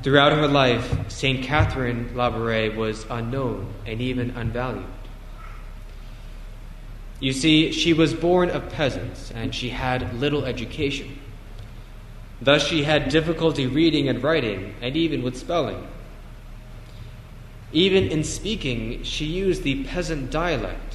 Throughout her life, St. Catherine Labouré was unknown and even unvalued. You see, she was born of peasants and she had little education. Thus, she had difficulty reading and writing, and even with spelling. Even in speaking, she used the peasant dialect.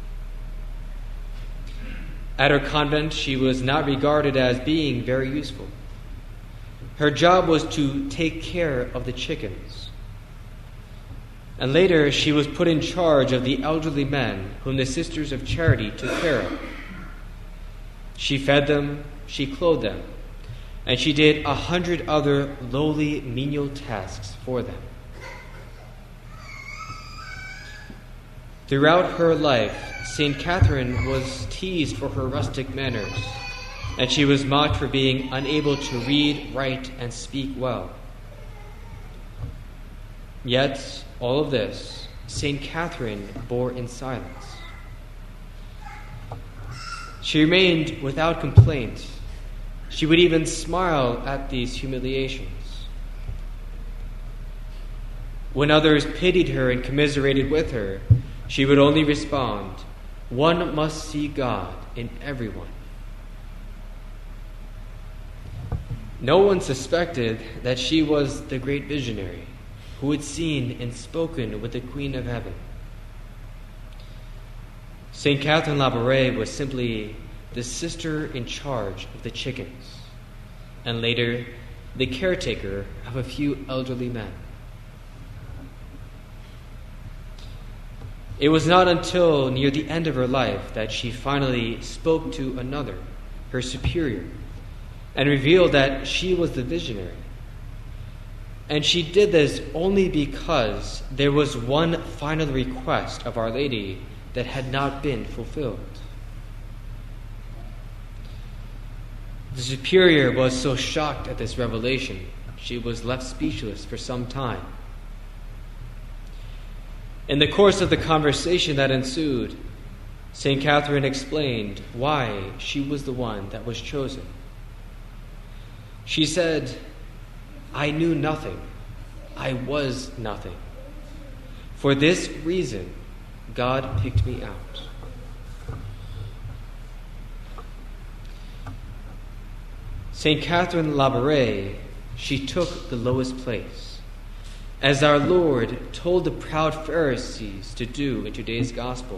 At her convent, she was not regarded as being very useful. Her job was to take care of the chickens. And later, she was put in charge of the elderly men whom the Sisters of Charity took care of. She fed them, she clothed them, and she did 100 other lowly, menial tasks for them. Throughout her life, St. Catherine was teased for her rustic manners, and she was mocked for being unable to read, write, and speak well. Yet, all of this, St. Catherine bore in silence. She remained without complaint. She would even smile at these humiliations. When others pitied her and commiserated with her, she would only respond, "One must see God in everyone." No one suspected that she was the great visionary who had seen and spoken with the Queen of Heaven. St. Catherine Labouré was simply the sister in charge of the chickens, and later the caretaker of a few elderly men. It was not until near the end of her life that she finally spoke to another, her superior, and revealed that she was the visionary. And she did this only because there was one final request of Our Lady that had not been fulfilled. The superior was so shocked at this revelation, she was left speechless for some time. In the course of the conversation that ensued, St. Catherine explained why she was the one that was chosen. She said, "I knew nothing. I was nothing. For this reason, God picked me out." St. Catherine Labouré, she took the lowest place, as our Lord told the proud Pharisees to do in today's gospel.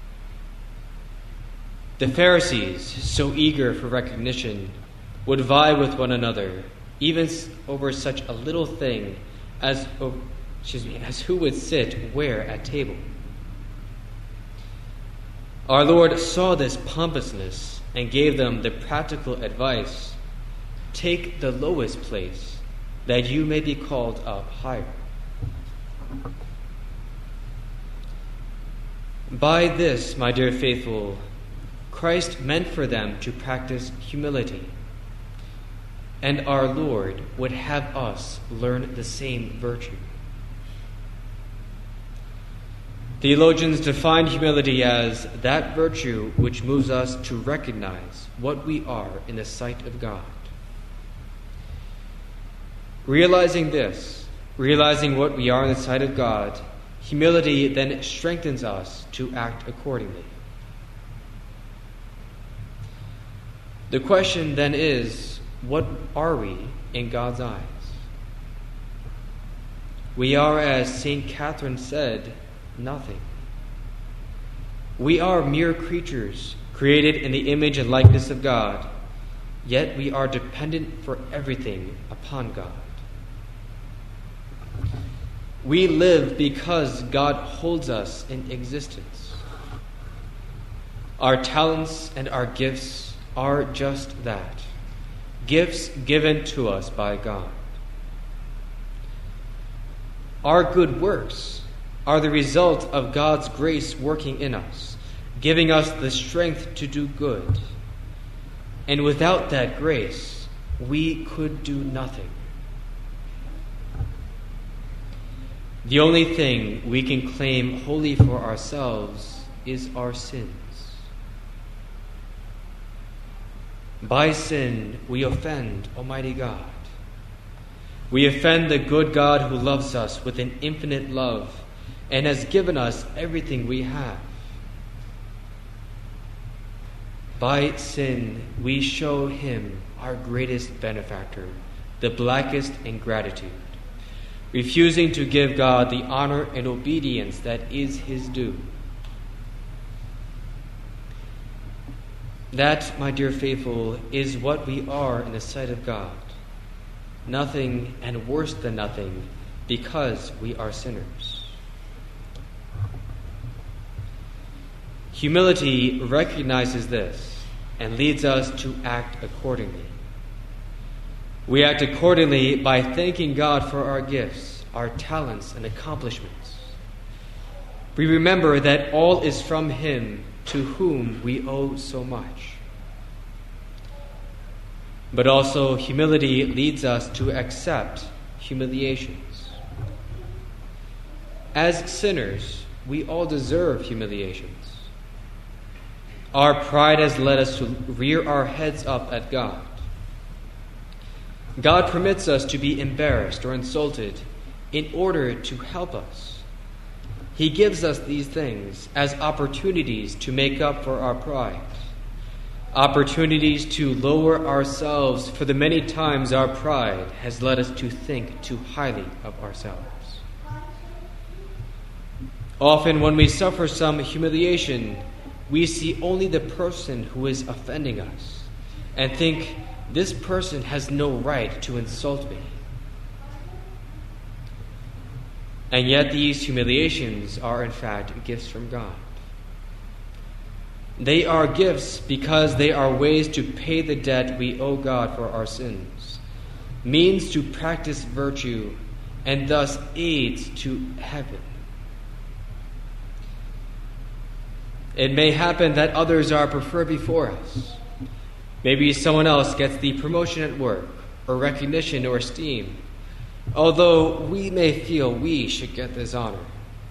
The Pharisees, so eager for recognition, would vie with one another, even over such a little thing as who would sit where at table. Our Lord saw this pompousness and gave them the practical advice: take the lowest place, that you may be called up higher. By this, my dear faithful, Christ meant for them to practice humility, and our Lord would have us learn the same virtue. Theologians define humility as that virtue which moves us to recognize what we are in the sight of God. Realizing this, realizing what we are in the sight of God, humility then strengthens us to act accordingly. The question then is, what are we in God's eyes? We are, as St. Catherine said, nothing. We are mere creatures created in the image and likeness of God, yet we are dependent for everything upon God. We live because God holds us in existence. Our talents and our gifts are just that, gifts given to us by God. Our good works are the result of God's grace working in us, giving us the strength to do good. And without that grace, we could do nothing. The only thing we can claim wholly for ourselves is our sins. By sin, we offend Almighty God. We offend the good God who loves us with an infinite love and has given us everything we have. By sin, we show him, our greatest benefactor, the blackest ingratitude, refusing to give God the honor and obedience that is his due. That, my dear faithful, is what we are in the sight of God. Nothing and worse than nothing, because we are sinners. Humility recognizes this and leads us to act accordingly. We act accordingly by thanking God for our gifts, our talents, and accomplishments. We remember that all is from him, to whom we owe so much. But also, humility leads us to accept humiliations. As sinners, we all deserve humiliations. Our pride has led us to rear our heads up at God. God permits us to be embarrassed or insulted in order to help us. He gives us these things as opportunities to make up for our pride, opportunities to lower ourselves for the many times our pride has led us to think too highly of ourselves. Often when we suffer some humiliation, we see only the person who is offending us and think, this person has no right to insult me. And yet these humiliations are in fact gifts from God. They are gifts because they are ways to pay the debt we owe God for our sins, means to practice virtue, and thus aids to heaven. It may happen that others are preferred before us. Maybe someone else gets the promotion at work, or recognition or esteem, although we may feel we should get this honor.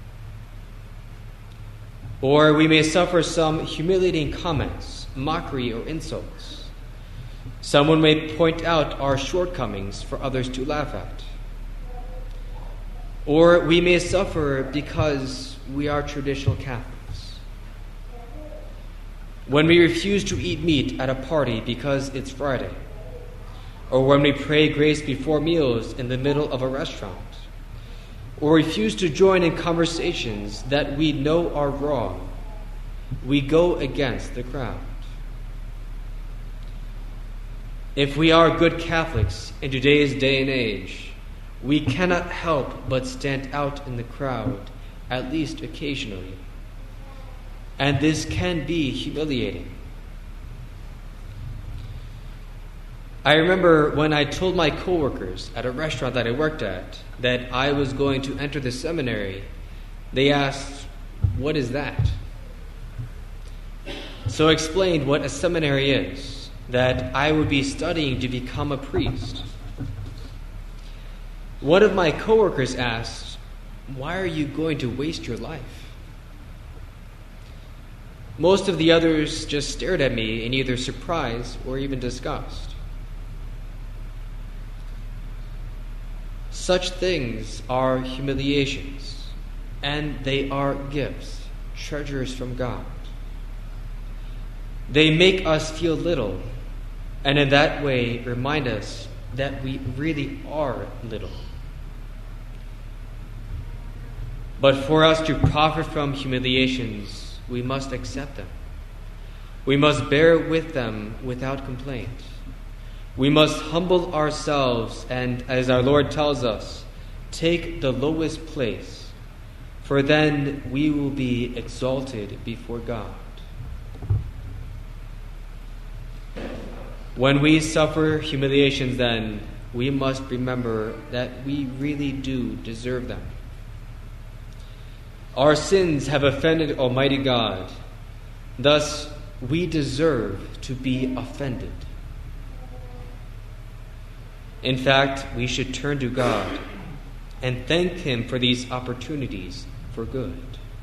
Or we may suffer some humiliating comments, mockery, or insults. Someone may point out our shortcomings for others to laugh at. Or we may suffer because we are traditional Catholics. When we refuse to eat meat at a party because it's Friday, or when we pray grace before meals in the middle of a restaurant, or refuse to join in conversations that we know are wrong, we go against the crowd. If we are good Catholics in today's day and age, we cannot help but stand out in the crowd, at least occasionally. And this can be humiliating. I remember when I told my coworkers at a restaurant that I worked at that I was going to enter the seminary, they asked, "What is that?" So I explained what a seminary is, that I would be studying to become a priest. One of my coworkers asked, "Why are you going to waste your life?" Most of the others just stared at me in either surprise or even disgust. Such things are humiliations, and they are gifts, treasures from God. They make us feel little, and in that way remind us that we really are little. But for us to profit from humiliations, we must accept them. We must bear with them without complaint. We must humble ourselves and, as our Lord tells us, take the lowest place, for then we will be exalted before God. When we suffer humiliations, then, we must remember that we really do deserve them. Our sins have offended Almighty God. Thus, we deserve to be offended. In fact, we should turn to God and thank Him for these opportunities for good.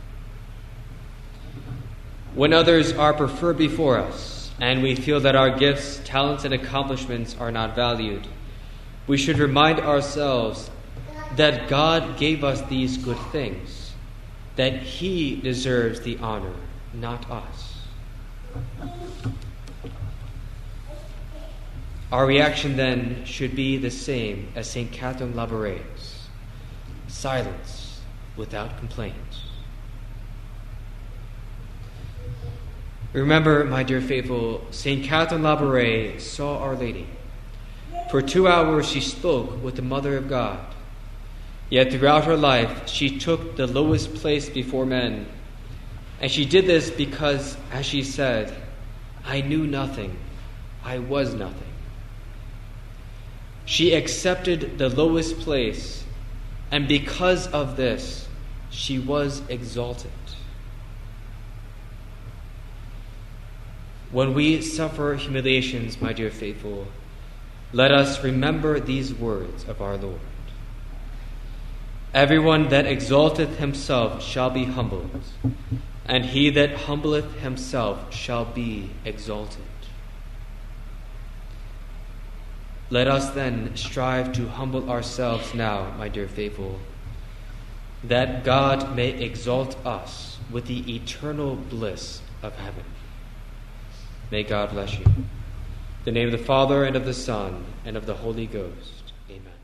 When others are preferred before us, and we feel that our gifts, talents, and accomplishments are not valued, we should remind ourselves that God gave us these good things, that He deserves the honor, not us. Our reaction then should be the same as St. Catherine Labouraire's: silence without complaint. Remember, my dear faithful, St. Catherine Labouraiре saw Our Lady. For 2 hours she spoke with the Mother of God. Yet throughout her life she took the lowest place before men. And she did this because, as she said, I knew nothing, I was nothing. She accepted the lowest place, and because of this, she was exalted. When we suffer humiliations, my dear faithful, let us remember these words of our Lord. Everyone that exalteth himself shall be humbled, and he that humbleth himself shall be exalted. Let us then strive to humble ourselves now, my dear faithful, that God may exalt us with the eternal bliss of heaven. May God bless you. In the name of the Father, and of the Son, and of the Holy Ghost. Amen.